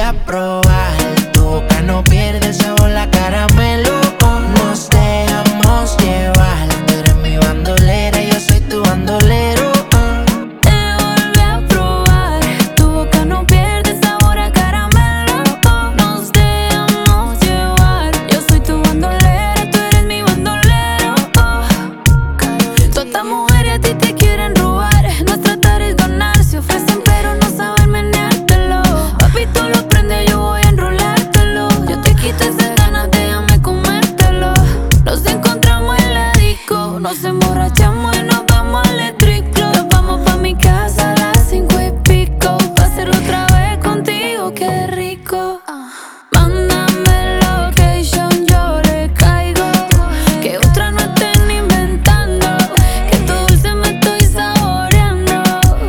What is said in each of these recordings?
a probar. Tu boca no pierde el sabor, la caramelo. Nos dejamos llevar. Tú eres mi bandolera, yo soy tu bandolero. Te volví a probar. Tu boca no pierde el sabor a caramelo. Nos dejamos llevar. Yo soy tu bandolera, tú eres mi bandolero. Todas estas mujeres a ti te quieren robar. Nuestra tarea es ganar. Se ofrecen pero no saben meneártelo. Papi, tú lo prendes, yo voy a enrolártelo. Yo te quito esas ganas, déjame comértelo. Nos encontramos en la disco, nos emborrachamos y nos vamos al triclo. Nos vamos pa' mi casa a las 5 y pico. Pa' hacerlo otra vez contigo, qué rico. Mándame location, yo le caigo. Que otra no estén inventando. Que tu dulce me estoy saboreando.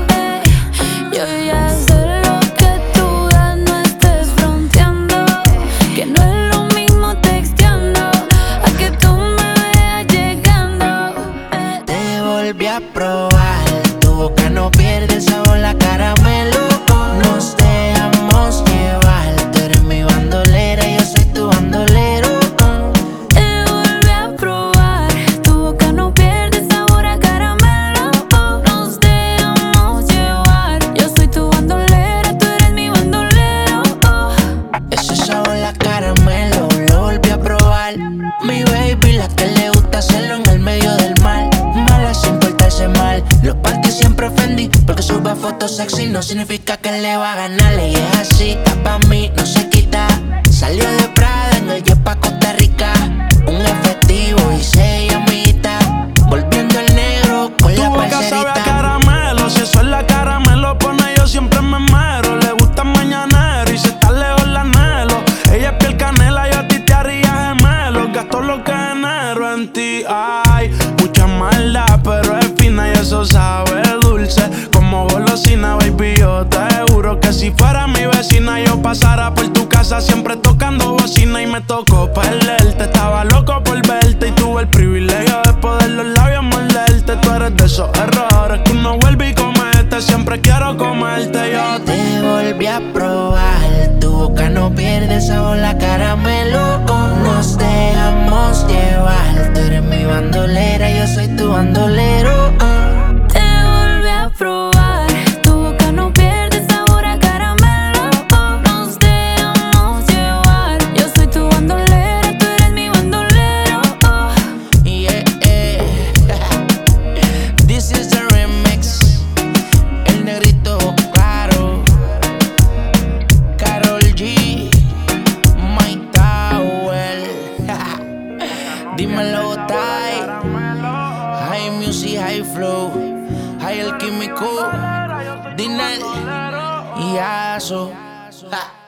Yo ya sé lo que tú das, no estés fronteando. Que no es lo mismo texteando a que tú me veas llegando. Te volví a probar. Tu boca no pierde el sabor, la caramelo. Nos dejamos llevar. Tú eres mi bandolera, yo soy tu bandolero. Te volví a probar. Tu boca no pierde el sabor a caramelo. Nos dejamos llevar. Yo soy tu bandolera, tú eres mi bandolero. Ese sabor, la caramelo, lo volví a probar. Mi baby, la que le gusta hacerlo en el medio del mar. Mala sin portarse mal. Los parques siempre ofendí. Porque sube fotos sexy no significa que le va a ganar. Y es así, está pa' mí, no se quita. Salió de Prada en el jet pa' Costa Rica. Un efectivo y 6 amitas. Volviendo el negro con Tu la boca sabe a parcerita. caramelo. Si eso es la caramelo pone, yo siempre me mero. Le gusta mañanero y si está lejos la anhelo. Ella es piel canela, yo a ti te haría gemelo. Gasto lo que genero en ti. Ay, mucha maldad, pero es fina y eso sabe dulce. Como golosina, baby, yo te juro que si fuera mi vecina yo pasara por tu casa siempre tocando bocina. Y me tocó perderte, estaba loco por verte. Y tuve el privilegio de poder los labios morderte. Tú eres de esos errores que uno vuelve y comete. Siempre quiero comerte, yo Te volví a probar. Tu boca no pierde el sabor, la caramelo. Nos dejamos llevar. Tú eres mi bandolera, yo soy tu bandolero. Te volví a probar. Tu boca no pierde el sabor a caramelo. Nos dejamos llevar. Yo soy tu bandolera, tú eres mi bandolero. Yeah, This is the remix. El negrito claro. Karol G. Mike Tower. Dímelo, Tai. High music, high flow. High el químico. Dinel. Y Aso.